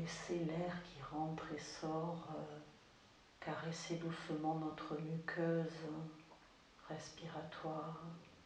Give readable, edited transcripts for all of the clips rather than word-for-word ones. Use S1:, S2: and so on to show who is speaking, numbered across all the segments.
S1: laisser l'air qui rentre et sort caresser doucement notre muqueuse respiratoire.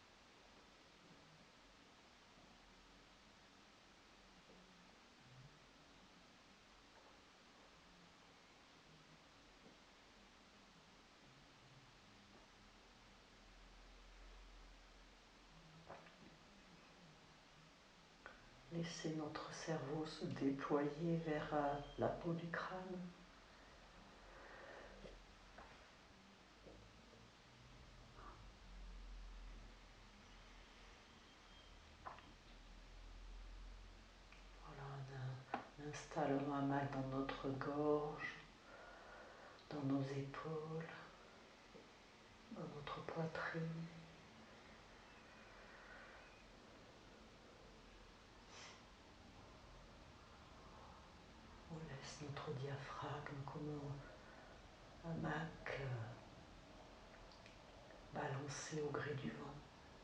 S1: Laisser notre cerveau se déployer vers la peau du crâne. Voilà, on installe un hamac dans notre gorge, dans nos épaules, dans notre poitrine. On laisse notre diaphragme comme un hamac balancé au gré du vent.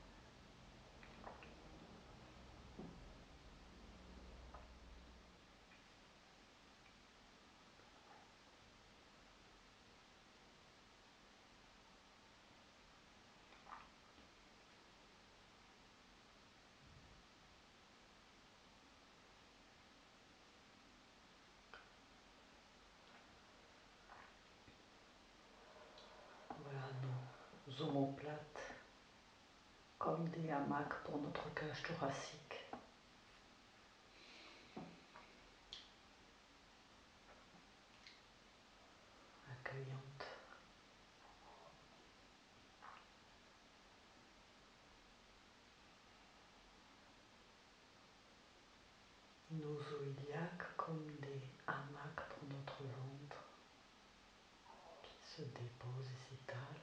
S1: Voilà nos omoplates comme des hamacs pour notre cage thoracique. Accueillante. Nos os iliaques comme des hamacs pour notre ventre qui se dépose et s'étale.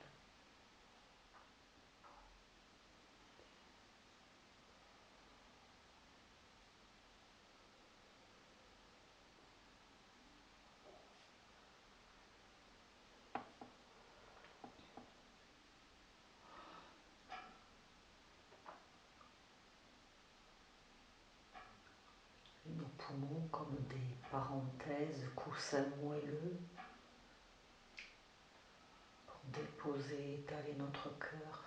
S1: Et nos poumons comme des parenthèses, coussins moelleux pour déposer, étaler notre cœur.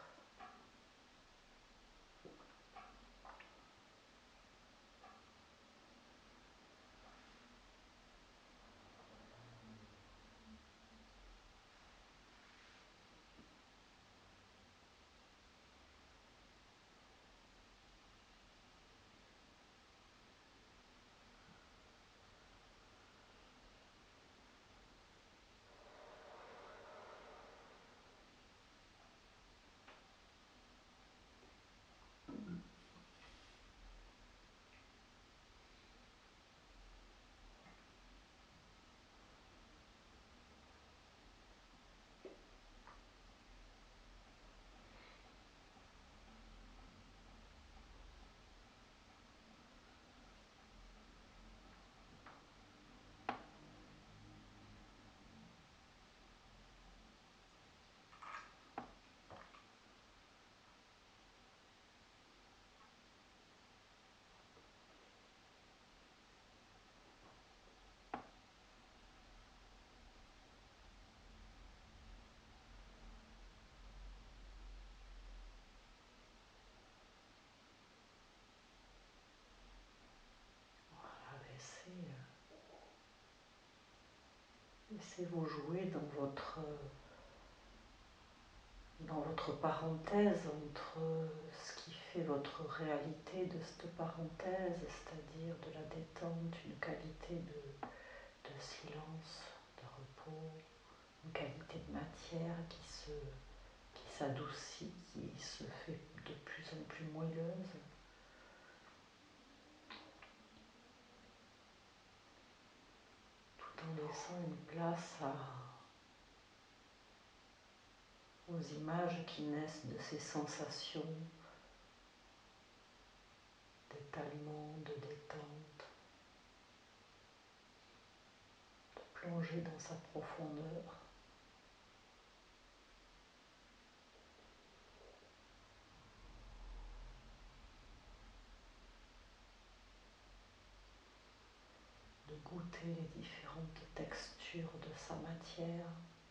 S1: Laissez-vous jouer dans votre parenthèse entre ce qui fait votre réalité de cette parenthèse, c'est-à-dire de la détente, une qualité de silence, de repos, une qualité de matière qui s'adoucit, qui se fait de plus en plus moelleuse. Tout en laissant une place aux images qui naissent de ces sensations d'étalement, de détente, de plonger dans sa profondeur. De goûter les différentes textures de sa matière.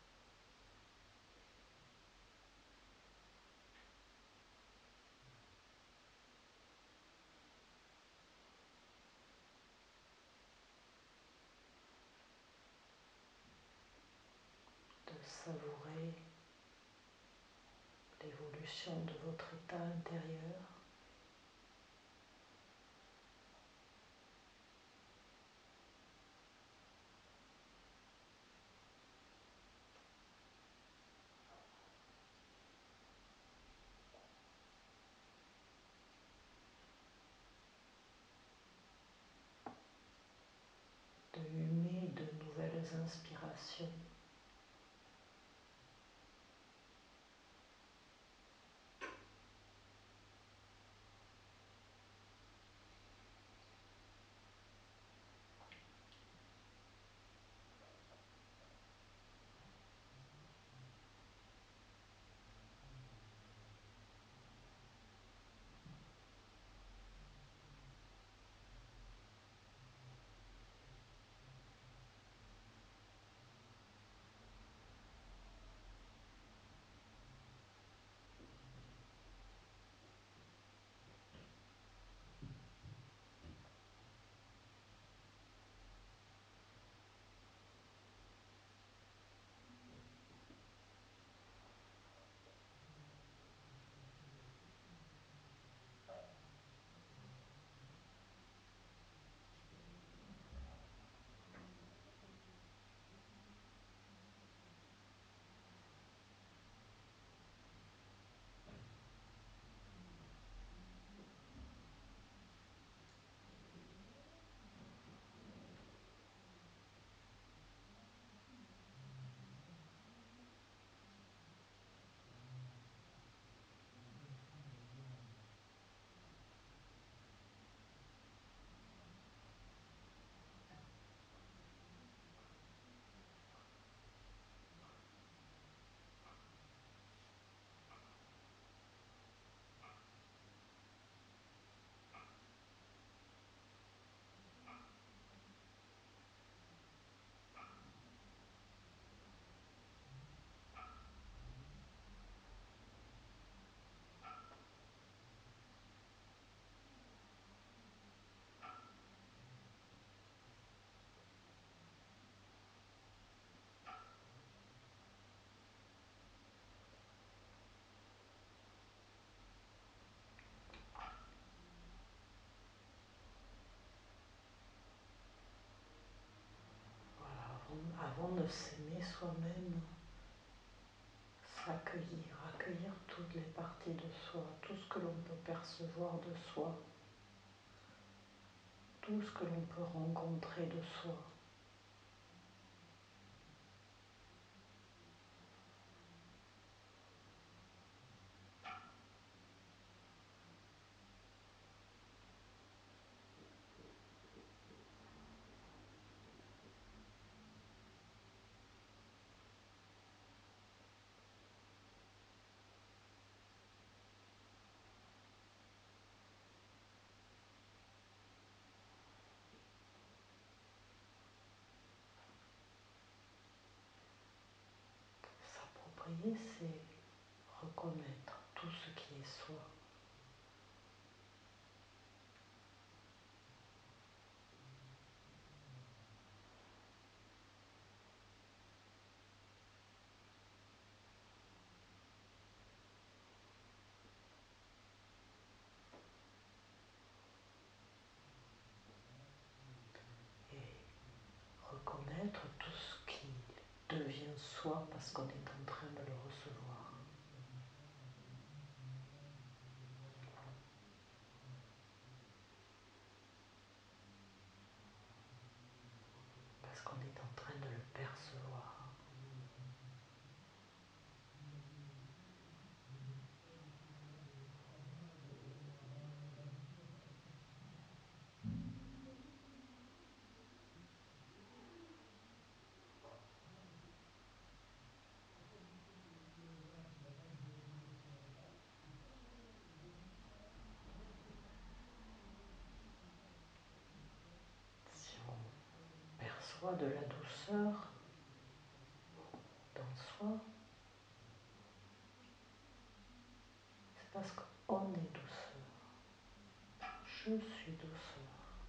S1: De savourer l'évolution de votre état intérieur. De humer de nouvelles inspirations. Avant de s'aimer soi-même, s'accueillir, accueillir toutes les parties de soi, tout ce que l'on peut percevoir de soi, tout ce que l'on peut rencontrer de soi. S'approprier, c'est reconnaître tout ce qui est soi. Et reconnaître tout ce qui devient soi parce qu'on est en train de le recevoir. Parce qu'on est en train de le percevoir. Si perçoit de la douceur dans soi, c'est parce qu'on est douceur. Je suis douceur.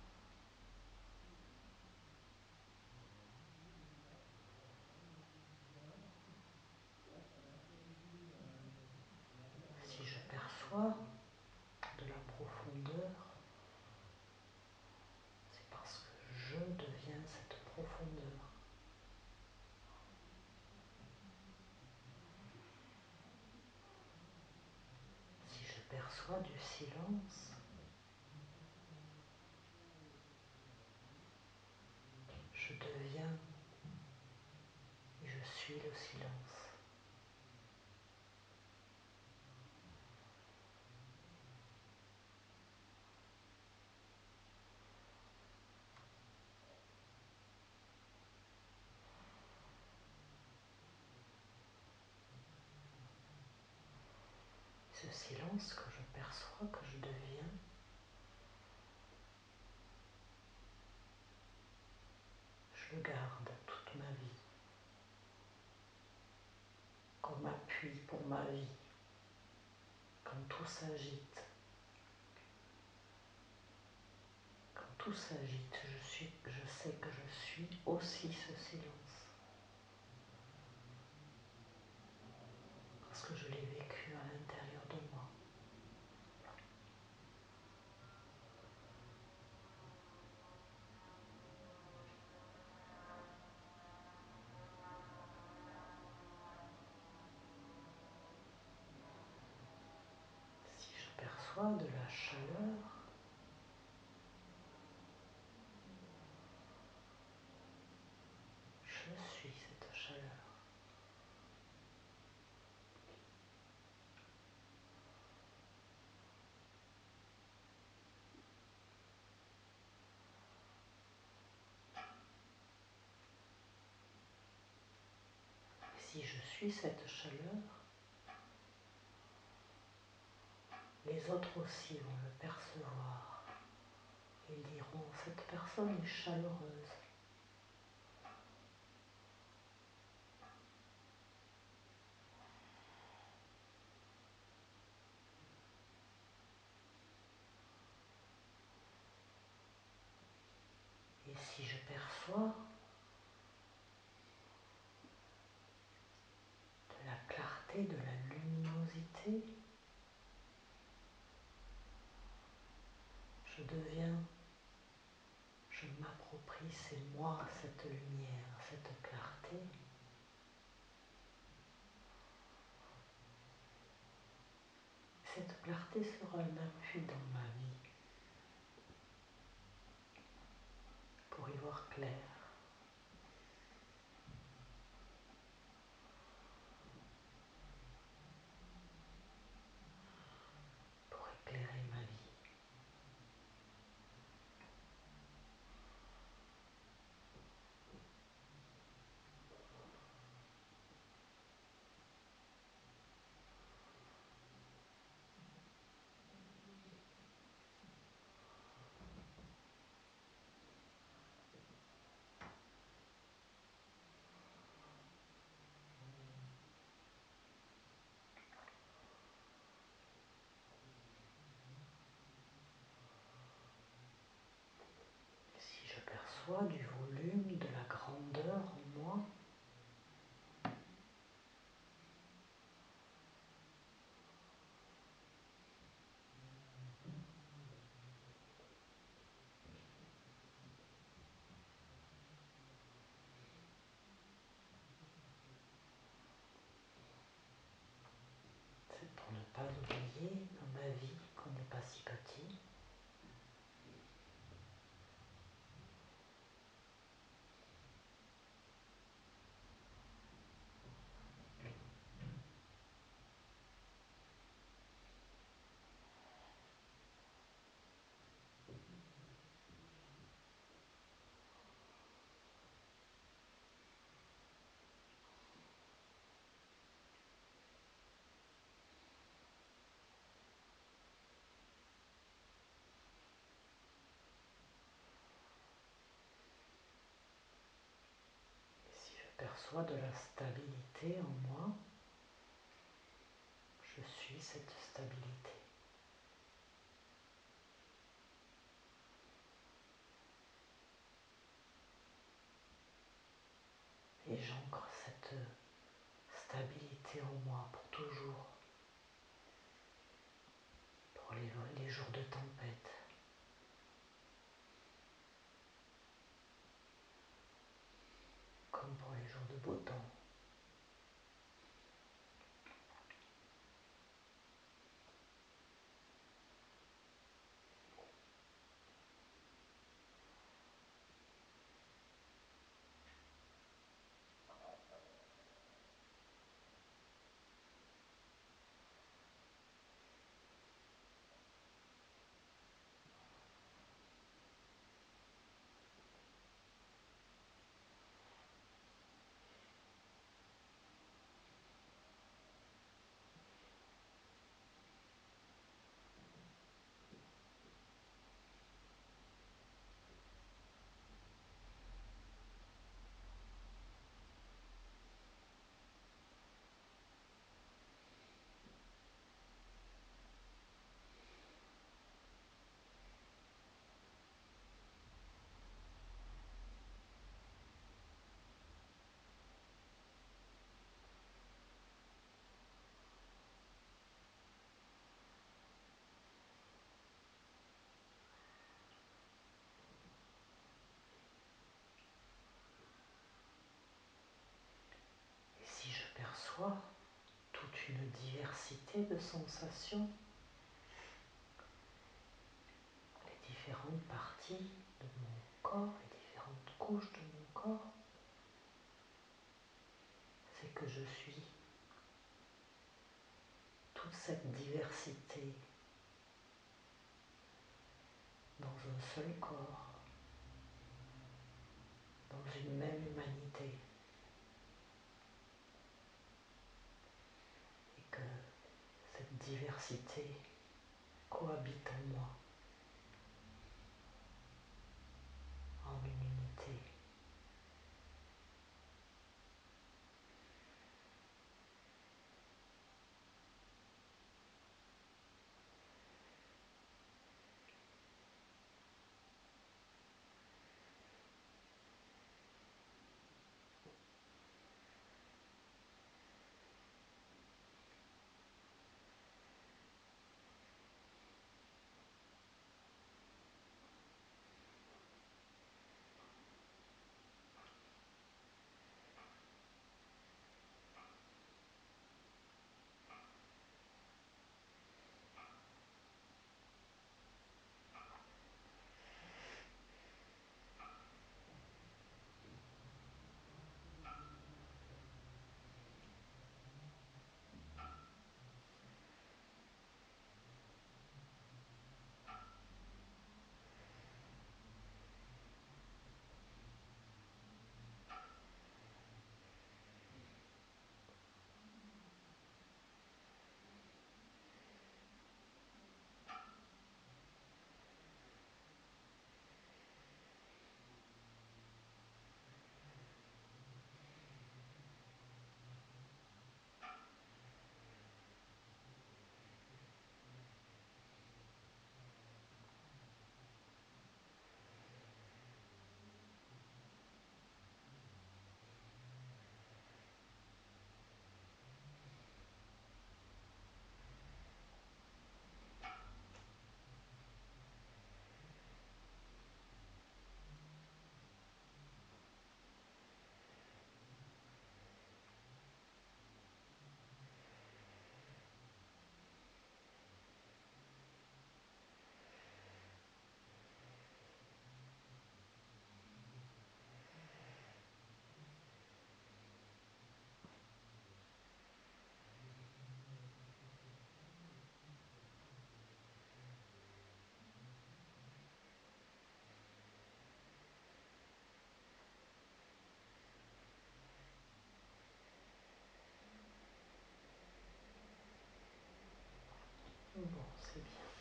S1: Si je perçois de la profondeur, c'est parce que je deviens cette profondeur. Si je perçois du silence, je deviens et je suis le silence. Ce silence que je perçois, que je deviens, je le garde toute ma vie comme appui pour ma vie. Quand tout s'agite, je sais que je suis aussi ce silence. Parce que je l'ai vécu à l'intérieur de moi. Si je perçois de la chaleur, je suis cette chaleur. Et si je suis cette chaleur, les autres aussi vont le percevoir. Ils diront, cette personne est chaleureuse. Et si je perçois de la clarté, de la luminosité, je deviens, je m'approprie, c'est moi cette lumière, cette clarté. Cette clarté sera un appui dans ma vie pour y voir clair, pour éclairer ma vie. Si je perçois du volume, de la grandeur en moi, c'est pour ne pas oublier dans ma vie qu'on n'est pas si petit. perçois de la stabilité en moi, je suis cette stabilité. Et j'ancre cette stabilité en moi pour toujours, pour les jours de tempête, comme pour les jours de beau temps. Et si je perçois toute une diversité de sensations, les différentes parties de mon corps, les différentes couches de mon corps, c'est que je suis toute cette diversité dans un seul corps, dans une même humanité, et que cette diversité cohabite en moi, en une unité. Bon, c'est bien.